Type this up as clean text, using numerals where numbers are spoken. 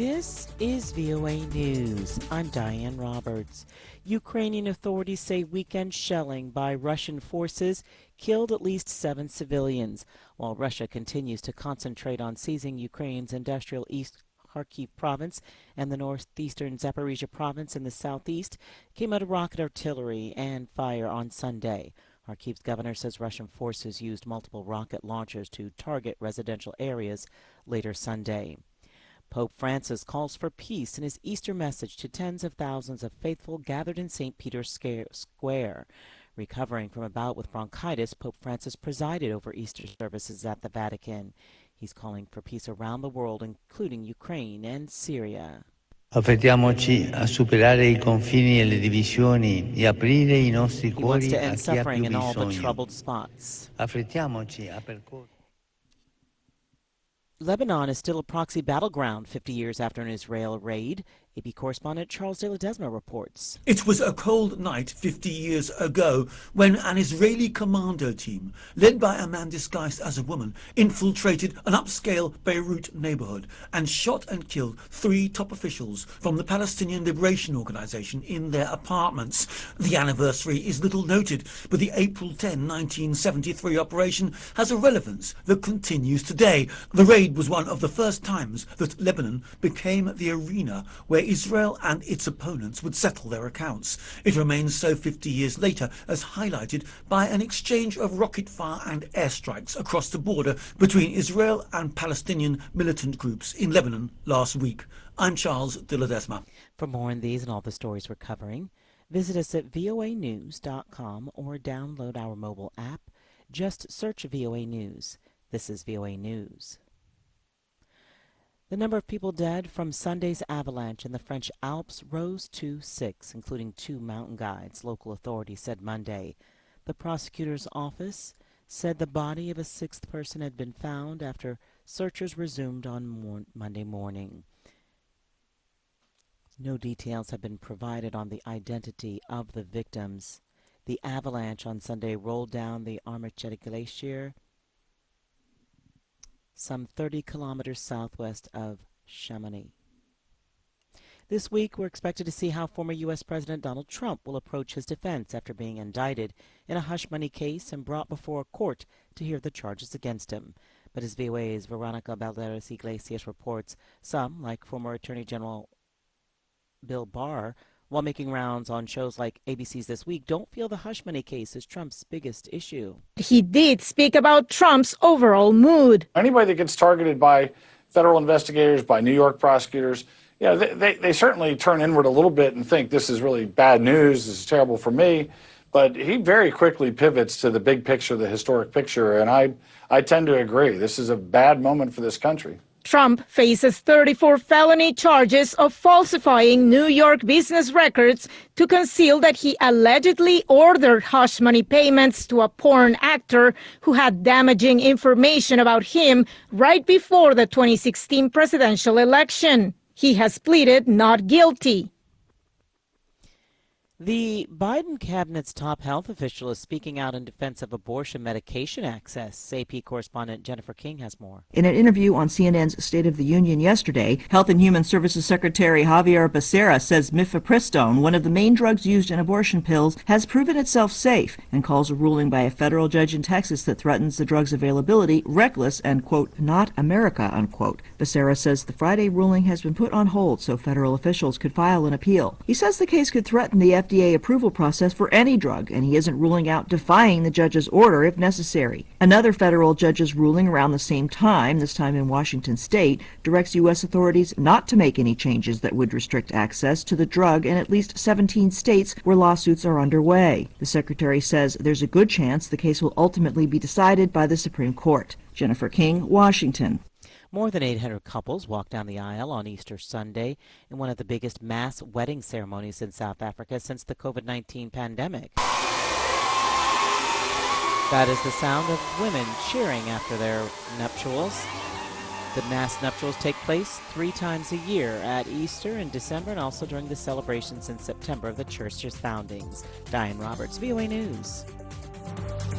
This is VOA News. I'm Diane Roberts. Ukrainian authorities say weekend shelling by Russian forces killed at least 7 civilians, while Russia continues to concentrate on seizing Ukraine's industrial East Kharkiv province and the northeastern Zaporizhia province in the southeast. Came out of rocket artillery and fire on Sunday. Kharkiv's governor says Russian forces used multiple rocket launchers to target residential areas later Sunday. Pope Francis calls for peace in his Easter message to tens of thousands of faithful gathered in St. Peter's Square. Recovering from a bout with bronchitis, Pope Francis presided over Easter services at the Vatican. He's calling for peace around the world, including Ukraine and Syria. Affrettiamoci a superare I confini e le divisioni e aprire I nostri He wants cuori to a end chi ha suffering più in all the bisogno. troubled spots. Affrettiamoci a percorrere. Lebanon is still a proxy battleground 50 years after an Israel raid. AP correspondent Charles de Ledesma reports. It was a cold night 50 years ago when an Israeli commando team, led by a man disguised as a woman, infiltrated an upscale Beirut neighborhood and shot and killed 3 top officials from the Palestinian Liberation Organization in their apartments. The anniversary is little noted, but the April 10, 1973 operation has a relevance that continues today. The raid was one of the first times that Lebanon became the arena where Israel and its opponents would settle their accounts. It remains so 50 years later, as highlighted by an exchange of rocket fire and airstrikes across the border between Israel and Palestinian militant groups in Lebanon last week. I'm Charles de Ledesma. For more on these and all the stories we're covering, visit us at voanews.com or download our mobile app. Just search VOA News. This is VOA News. The number of people dead from Sunday's avalanche in the French Alps rose to 6, including 2 mountain guides, local authorities said Monday. The prosecutor's office said the body of a 6th person had been found after searchers resumed on Monday morning. No details have been provided on the identity of the victims. The avalanche on Sunday rolled down the Armacheta Glacier, some 30 kilometers southwest of Chamonix. This week, we're expected to see how former U.S. President Donald Trump will approach his defense after being indicted in a hush money case and brought before a court to hear the charges against him. But as VOA's Veronica Balderas Iglesias reports, some, like former Attorney General Bill Barr, while making rounds on shows like ABC's This Week, don't feel the hush money case is Trump's biggest issue. He did speak about Trump's overall mood. Anybody that gets targeted by federal investigators, by New York prosecutors, they certainly turn inward a little bit and think this is really bad news, this is terrible for me. But he very quickly pivots to the big picture, the historic picture, and I tend to agree. This is a bad moment for this country. Trump faces 34 felony charges of falsifying New York business records to conceal that he allegedly ordered hush money payments to a porn actor who had damaging information about him right before the 2016 presidential election. He has pleaded not guilty. The Biden cabinet's top health official is speaking out in defense of abortion medication access. AP correspondent Jennifer King has more. In an interview on CNN's State of the Union yesterday, Health and Human Services Secretary Javier Becerra says mifepristone, one of the main drugs used in abortion pills, has proven itself safe and calls a ruling by a federal judge in Texas that threatens the drug's availability reckless and, quote, not America, unquote. Becerra says the Friday ruling has been put on hold so federal officials could file an appeal. He says the case could threaten the FDA approval process for any drug, and he isn't ruling out defying the judge's order if necessary. Another federal judge's ruling around the same time, this time in Washington state, directs U.S. authorities not to make any changes that would restrict access to the drug in at least 17 states where lawsuits are underway. The secretary says there's a good chance the case will ultimately be decided by the Supreme Court. Jennifer King, Washington. More than 800 couples walked down the aisle on Easter Sunday in one of the biggest mass wedding ceremonies in South Africa since the COVID-19 pandemic. That is the sound of women cheering after their nuptials. The mass nuptials take place 3 times a year, at Easter in December and also during the celebrations in September of the church's foundings. Diane Roberts, VOA News.